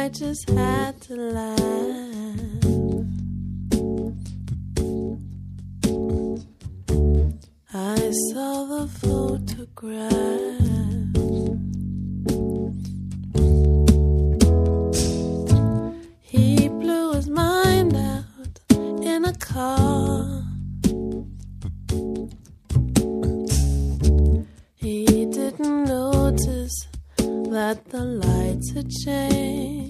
I just had to laugh. I saw the photograph. He blew his mind out in a car. He didn't notice that the lights had changed.